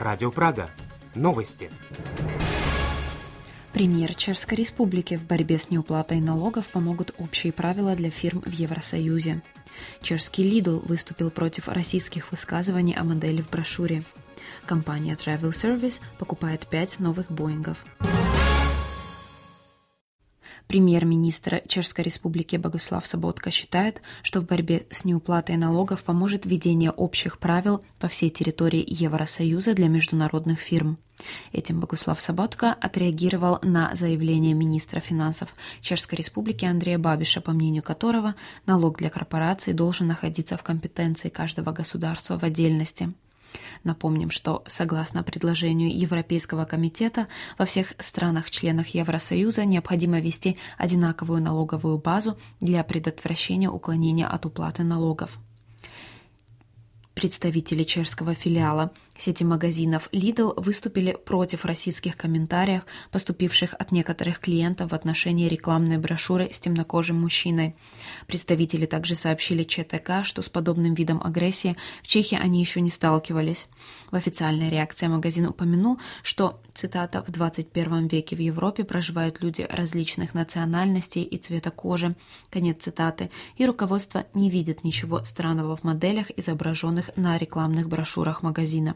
Радио Прага. Новости. Премьер Чешской Республики: в борьбе с неуплатой налогов помогут общие правила для фирм в Евросоюзе. Чешский Lidl выступил против российских высказываний о модели в брошюре. Компания Travel Service покупает 5 новых Боингов. Премьер-министр Чешской Республики Богуслав Соботка считает, что в борьбе с неуплатой налогов поможет введение общих правил по всей территории Евросоюза для международных фирм. Этим Богуслав Соботка отреагировал на заявление министра финансов Чешской Республики Андрея Бабиша, по мнению которого налог для корпораций должен находиться в компетенции каждого государства в отдельности. Напомним, что, согласно предложению Европейского комитета, во всех странах-членах Евросоюза необходимо ввести одинаковую налоговую базу для предотвращения уклонения от уплаты налогов. Представители чешского филиала сети магазинов Lidl выступили против российских комментариев, поступивших от некоторых клиентов в отношении рекламной брошюры с темнокожим мужчиной. Представители также сообщили ЧТК, что с подобным видом агрессии в Чехии они еще не сталкивались. В официальной реакции магазин упомянул, что, цитата, «в 21 веке в Европе проживают люди различных национальностей и цвета кожи», конец цитаты, и руководство не видит ничего странного в моделях, изображенных на рекламных брошюрах магазина.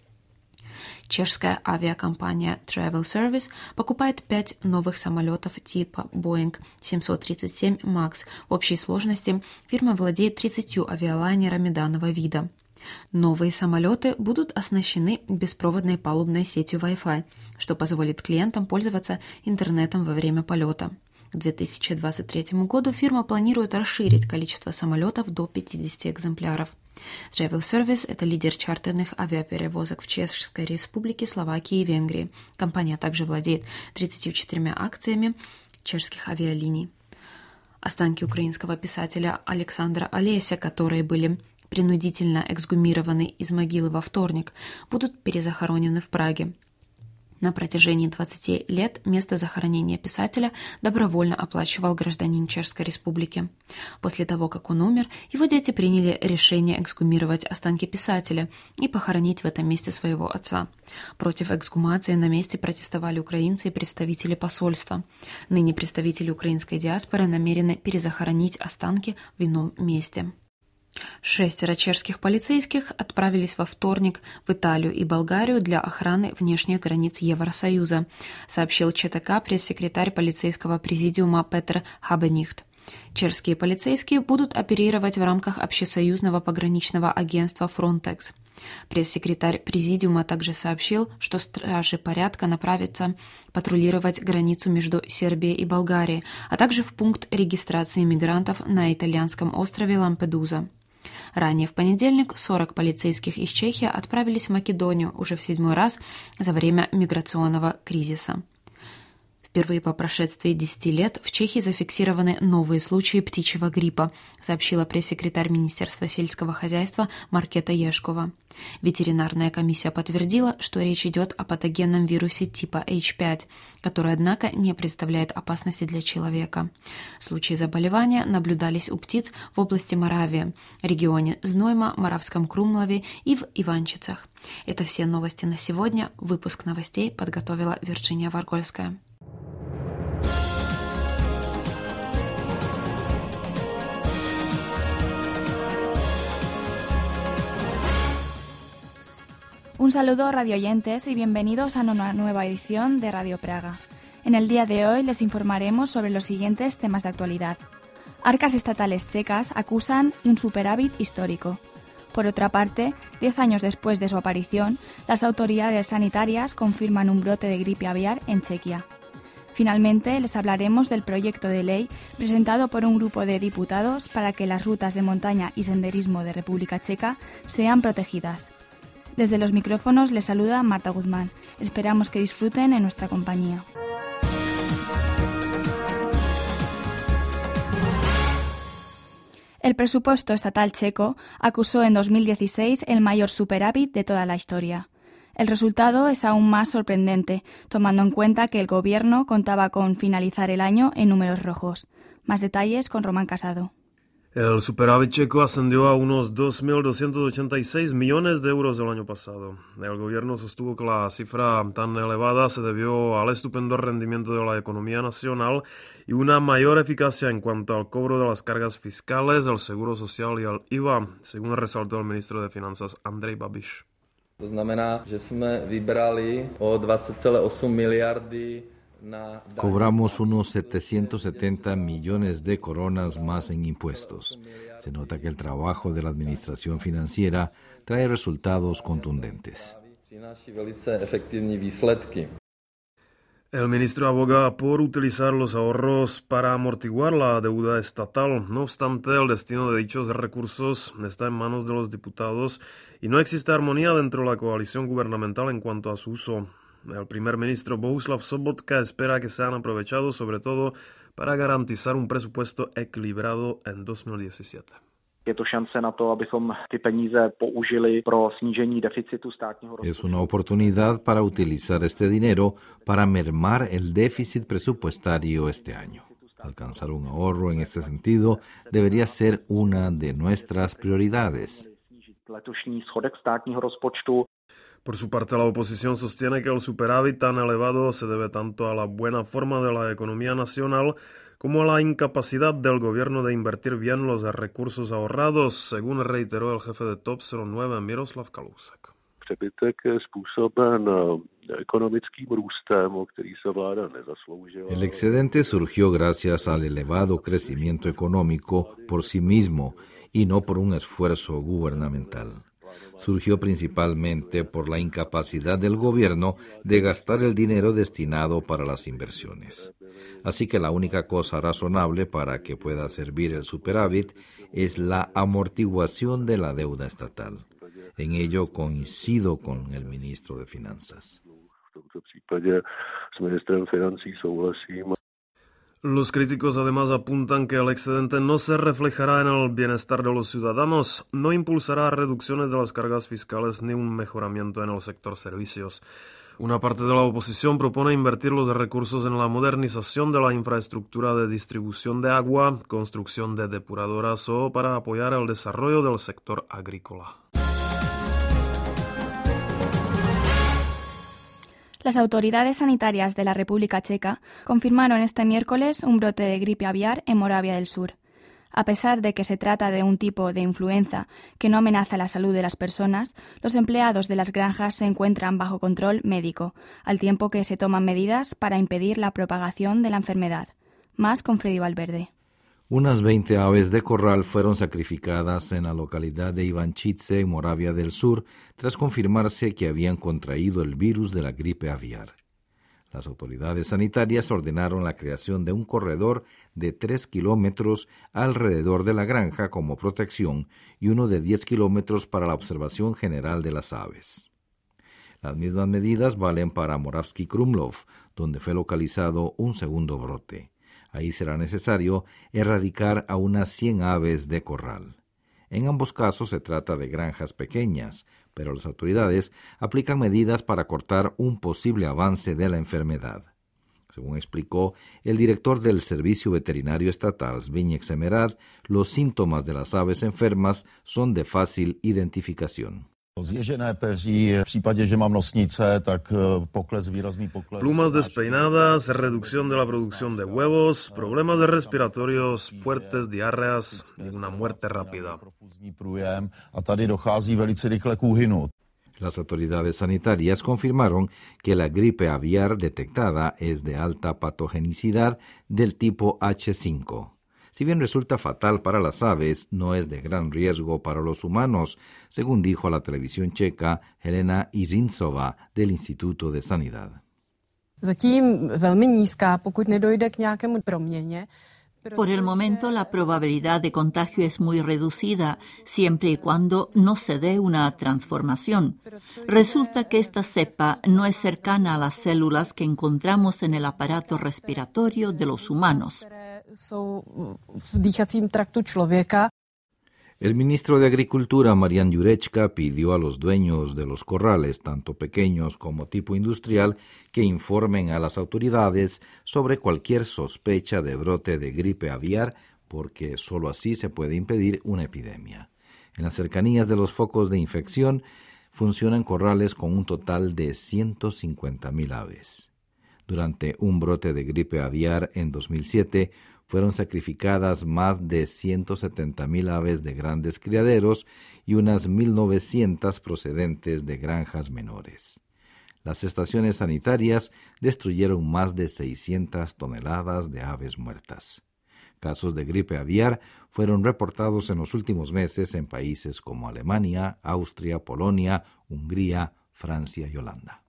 Чешская авиакомпания Travel Service покупает 5 новых самолетов типа Boeing 737 MAX. В общей сложности фирма владеет 30 авиалайнерами данного вида. Новые самолеты будут оснащены беспроводной палубной сетью Wi-Fi, что позволит клиентам пользоваться интернетом во время полета. К 2023 году фирма планирует расширить количество самолетов до 50 экземпляров. Travel Service – это лидер чартерных авиаперевозок в Чешской Республике, Словакии и Венгрии. Компания также владеет 34 акциями чешских авиалиний. Останки украинского писателя Александра Олеся, которые были принудительно эксгумированы из могилы во вторник, будут перезахоронены в Праге. На протяжении 20 лет место захоронения писателя добровольно оплачивал гражданин Чешской Республики. После того, как он умер, его дети приняли решение эксгумировать останки писателя и похоронить в этом месте своего отца. Против эксгумации на месте протестовали украинцы и представители посольства. Ныне представители украинской диаспоры намерены перезахоронить останки в ином месте. 6 чешских полицейских отправились во вторник в Италию и Болгарию для охраны внешних границ Евросоюза, сообщил ЧТК пресс-секретарь полицейского президиума Петр Хабенихт. Чешские полицейские будут оперировать в рамках общесоюзного пограничного агентства Frontex. Пресс-секретарь президиума также сообщил, что стражи порядка направятся патрулировать границу между Сербией и Болгарией, а также в пункт регистрации мигрантов на итальянском острове Лампедуза. Ранее в понедельник 40 полицейских из Чехии отправились в Македонию уже в 7-й раз за время миграционного кризиса. Впервые по прошествии 10 лет в Чехии зафиксированы новые случаи птичьего гриппа, сообщила пресс-секретарь Министерства сельского хозяйства Маркета Ешкова. Ветеринарная комиссия подтвердила, что речь идет о патогенном вирусе типа H5, который, однако, не представляет опасности для человека. Случаи заболевания наблюдались у птиц в области Моравии, регионе Знойма, Моравском Крумлове и в Иванчицах. Это все новости на сегодня. Выпуск новостей подготовила Вирджиния Варгольская. Un saludo radioyentes y bienvenidos a una nueva edición de Radio Praga. En el día de hoy les informaremos sobre los siguientes temas de actualidad. Arcas estatales checas acusan un superávit histórico. Por otra parte, 10 años después de su aparición, las autoridades sanitarias confirman un brote de gripe aviar en Chequia. Finalmente, les hablaremos del proyecto de ley presentado por un grupo de diputados para que las rutas de montaña y senderismo de República Checa sean protegidas. Desde los micrófonos les saluda Marta Guzmán. Esperamos que disfruten en nuestra compañía. El presupuesto estatal checo acusó en 2016 el mayor superávit de toda la historia. El resultado es aún más sorprendente, tomando en cuenta que el gobierno contaba con finalizar el año en números rojos. Más detalles con Román Casado. El superávit checo ascendió a unos 2.286 millones de euros el año pasado. El gobierno sostuvo que la cifra tan elevada se debió al estupendo rendimiento de la economía nacional y una mayor eficacia en cuanto al cobro de las cargas fiscales, el seguro social y el IVA, según resaltó el ministro de Finanzas Andrej Babiš. To znamená, že jsme vybrali o 20,8 miliardy. Cobramos unos 770 millones de coronas más en impuestos. Se nota que el trabajo de la administración financiera trae resultados contundentes. El ministro aboga por utilizar los ahorros para amortiguar la deuda estatal. No obstante, el destino de dichos recursos está en manos de los diputados y no existe armonía dentro de la coalición gubernamental en cuanto a su uso. El primer ministro Bohuslav Sobotka espera que sean aprovechados sobre todo para garantizar un presupuesto equilibrado en 2017. Es una oportunidad para utilizar este dinero para mermar el déficit presupuestario este año. Alcanzar un ahorro en este sentido debería ser una de nuestras prioridades. Por su parte, la oposición sostiene que el superávit tan elevado se debe tanto a la buena forma de la economía nacional como a la incapacidad del gobierno de invertir bien los recursos ahorrados, según reiteró el jefe de TOP 09 Miroslav Kalousek. El excedente surgió gracias al elevado crecimiento económico por sí mismo y no por un esfuerzo gubernamental. Surgió principalmente por la incapacidad del gobierno de gastar el dinero destinado para las inversiones. Así que la única cosa razonable para que pueda servir el superávit es la amortiguación de la deuda estatal. En ello coincido con el ministro de Finanzas. Los críticos además apuntan que el excedente no se reflejará en el bienestar de los ciudadanos, no impulsará reducciones de las cargas fiscales ni un mejoramiento en el sector servicios. Una parte de la oposición propone invertir los recursos en la modernización de la infraestructura de distribución de agua, construcción de depuradoras o para apoyar el desarrollo del sector agrícola. Las autoridades sanitarias de la República Checa confirmaron este miércoles un brote de gripe aviar en Moravia del Sur. A pesar de que se trata de un tipo de influenza que no amenaza la salud de las personas, los empleados de las granjas se encuentran bajo control médico, al tiempo que se toman medidas para impedir la propagación de la enfermedad. Más con Freddy Valverde. Unas 20 aves de corral fueron sacrificadas en la localidad de Ivančice, en Moravia del Sur, tras confirmarse que habían contraído el virus de la gripe aviar. Las autoridades sanitarias ordenaron la creación de un corredor de 3 kilómetros alrededor de la granja como protección y uno de 10 kilómetros para la observación general de las aves. Las mismas medidas valen para Moravský Krumlov, donde fue localizado un segundo brote. Ahí será necesario erradicar a unas 100 aves de corral. En ambos casos se trata de granjas pequeñas, pero las autoridades aplican medidas para cortar un posible avance de la enfermedad. Según explicó el director del Servicio Veterinario Estatal, Zbigněk Semerad, los síntomas de las aves enfermas son de fácil identificación. Plumas despeinadas, reducción de la producción de huevos, problemas respiratorios fuertes, diarreas y una muerte rápida. Las autoridades sanitarias confirmaron que la gripe aviar detectada es de alta patogenicidad del tipo H5. Si bien resulta fatal para las aves, no es de gran riesgo para los humanos, según dijo a la televisión checa Helena Izintsova del Instituto de Sanidad. Por el momento, la probabilidad de contagio es muy reducida, siempre y cuando no se dé una transformación. Resulta que esta cepa no es cercana a las células que encontramos en el aparato respiratorio de los humanos. El ministro de Agricultura, Marian Jurečka, pidió a los dueños de los corrales, tanto pequeños como tipo industrial, que informen a las autoridades sobre cualquier sospecha de brote de gripe aviar porque sólo así se puede impedir una epidemia. En las cercanías de los focos de infección funcionan corrales con un total de 150.000 aves. Durante un brote de gripe aviar en 2007, fueron sacrificadas más de 170.000 aves de grandes criaderos y unas 1.900 procedentes de granjas menores. Las estaciones sanitarias destruyeron más de 600 toneladas de aves muertas. Casos de gripe aviar fueron reportados en los últimos meses en países como Alemania, Austria, Polonia, Hungría, Francia y Holanda.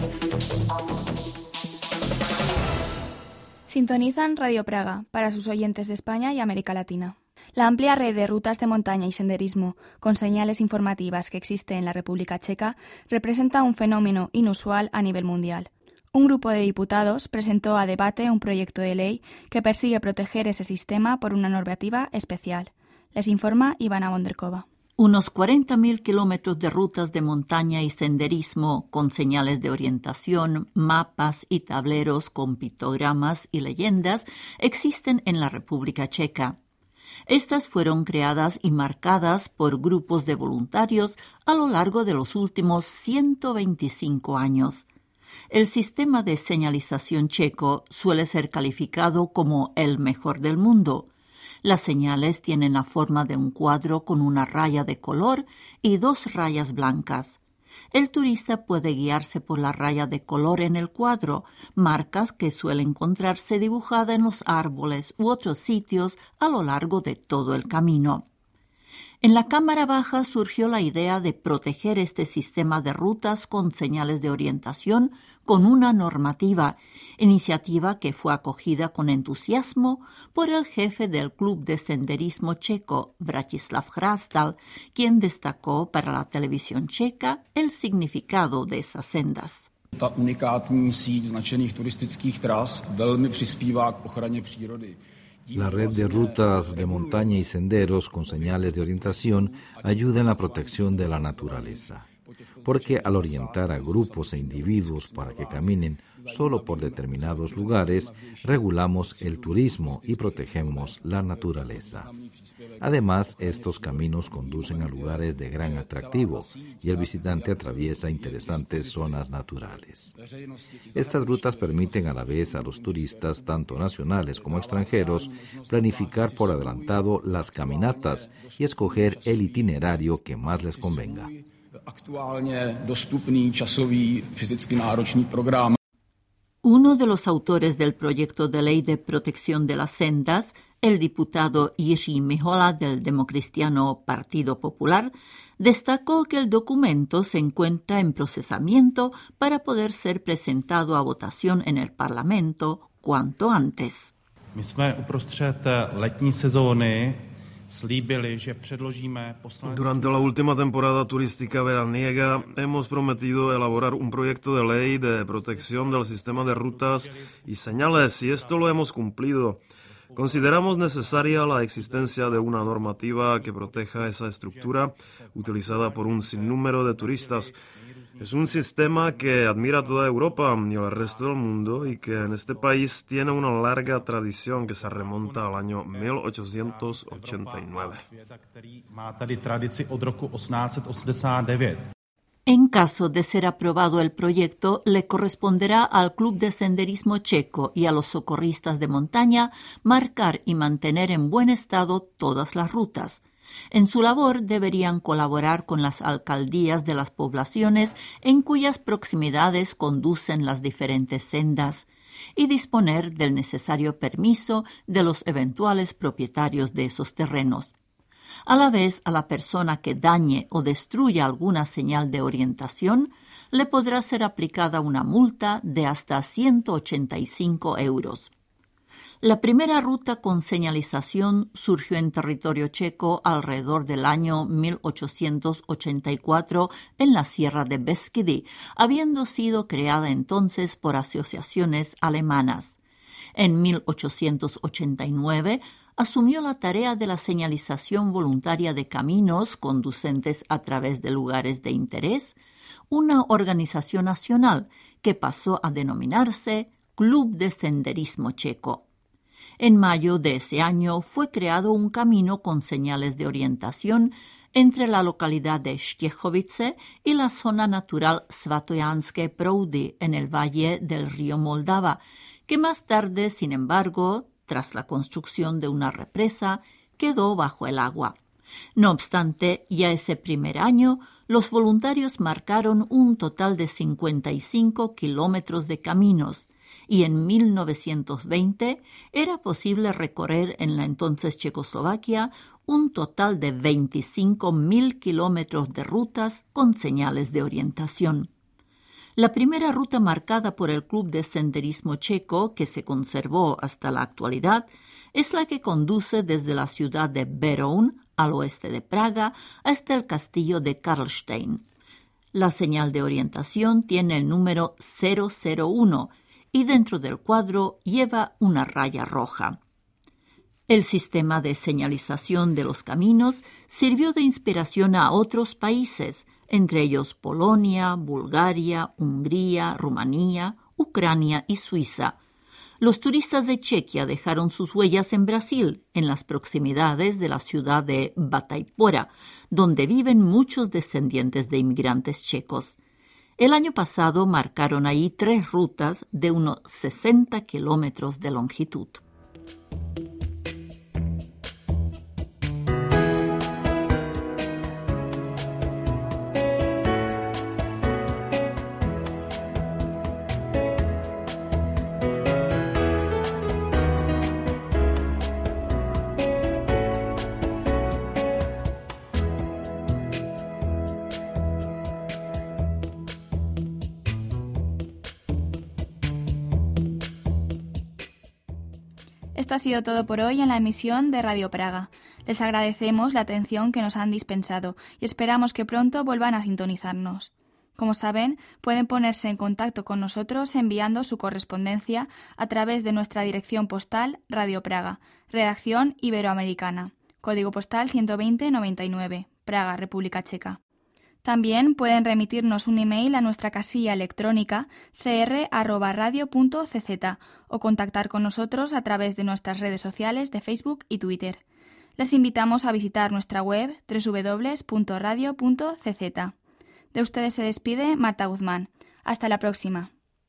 Sintonizan Radio Praga para sus oyentes de España y América Latina. La amplia red de rutas de montaña y senderismo con señales informativas que existe en la República Checa representa un fenómeno inusual a nivel mundial. Un grupo de diputados presentó a debate un proyecto de ley que persigue proteger ese sistema por una normativa especial. Les informa Ivana Bonderkova. Unos 40.000 kilómetros de rutas de montaña y senderismo con señales de orientación, mapas y tableros con pictogramas y leyendas existen en la República Checa. Estas fueron creadas y marcadas por grupos de voluntarios a lo largo de los últimos 125 años. El sistema de señalización checo suele ser calificado como el mejor del mundo. Las señales tienen la forma de un cuadro con una raya de color y 2 rayas blancas. El turista puede guiarse por la raya de color en el cuadro, marcas que suelen encontrarse dibujadas en los árboles u otros sitios a lo largo de todo el camino. En la Cámara Baja surgió la idea de proteger este sistema de rutas con señales de orientación con una normativa, iniciativa que fue acogida con entusiasmo por el jefe del Club de Senderismo Checo, Vratislav Hrastal, quien destacó para la televisión checa el significado de esas sendas. Ta unikátní síť značených turistických tras velmi přispívá k ochraně přírody. La red de rutas de montaña y senderos con señales de orientación ayuda en la protección de la naturaleza, porque al orientar a grupos e individuos para que caminen solo por determinados lugares, regulamos el turismo y protegemos la naturaleza. Además, estos caminos conducen a lugares de gran atractivo y el visitante atraviesa interesantes zonas naturales. Estas rutas permiten a la vez a los turistas, tanto nacionales como extranjeros, planificar por adelantado las caminatas y escoger el itinerario que más les convenga. Aktuálně dostupný časový fyzicky náročný program. Uno de los autores del proyecto de ley de protección de las sendas, el diputado Jiří Mihola del Democristiano Partido Popular, destacó que el documento se encuentra en procesamiento para poder ser presentado a votación en el Parlamento cuanto antes. My jsme uprostřed letní sezóny. Durante la última temporada turística veraniega hemos prometido elaborar un proyecto de ley de protección del sistema de rutas y señales, y esto lo hemos cumplido. Consideramos necesaria la existencia de una normativa que proteja esa estructura utilizada por un sinnúmero de turistas. Es un sistema que admira toda Europa y el resto del mundo y que en este país tiene una larga tradición que se remonta al año 1889. En caso de ser aprobado el proyecto, le corresponderá al Club de Senderismo Checo y a los socorristas de montaña marcar y mantener en buen estado todas las rutas. En su labor deberían colaborar con las alcaldías de las poblaciones en cuyas proximidades conducen las diferentes sendas y disponer del necesario permiso de los eventuales propietarios de esos terrenos. A la vez, a la persona que dañe o destruya alguna señal de orientación, le podrá ser aplicada una multa de hasta 185 euros. La primera ruta con señalización surgió en territorio checo alrededor del año 1884 en la Sierra de Beskidi, habiendo sido creada entonces por asociaciones alemanas. En 1889 asumió la tarea de la señalización voluntaria de caminos conducentes a través de lugares de interés, una organización nacional que pasó a denominarse Club de Senderismo Checo. En mayo de ese año fue creado un camino con señales de orientación entre la localidad de Štichovice y la zona natural Svatojanské Proudy en el valle del río Moldava, que más tarde, sin embargo, tras la construcción de una represa, quedó bajo el agua. No obstante, ya ese primer año, los voluntarios marcaron un total de 55 kilómetros de caminos, y en 1920 era posible recorrer en la entonces Checoslovaquia un total de 25.000 kilómetros de rutas con señales de orientación. La primera ruta marcada por el Club de Senderismo Checo, que se conservó hasta la actualidad, es la que conduce desde la ciudad de Beroun, al oeste de Praga, hasta el castillo de Karlstein. La señal de orientación tiene el número 001 y dentro del cuadro lleva una raya roja. El sistema de señalización de los caminos sirvió de inspiración a otros países, entre ellos Polonia, Bulgaria, Hungría, Rumanía, Ucrania y Suiza. Los turistas de Chequia dejaron sus huellas en Brasil, en las proximidades de la ciudad de Bataipora, donde viven muchos descendientes de inmigrantes checos. El año pasado marcaron ahí 3 rutas de unos 60 kilómetros de longitud. Esto ha sido todo por hoy en la emisión de Radio Praga. Les agradecemos la atención que nos han dispensado y esperamos que pronto vuelvan a sintonizarnos. Como saben, pueden ponerse en contacto con nosotros enviando su correspondencia a través de nuestra dirección postal Radio Praga, redacción Iberoamericana, código postal 12099, Praga, República Checa. También pueden remitirnos un email a nuestra casilla electrónica cr@radio.cz o contactar con nosotros a través de nuestras redes sociales de Facebook y Twitter. Les invitamos a visitar nuestra web www.radio.cz. De ustedes se despide Marta Guzmán. Hasta la próxima.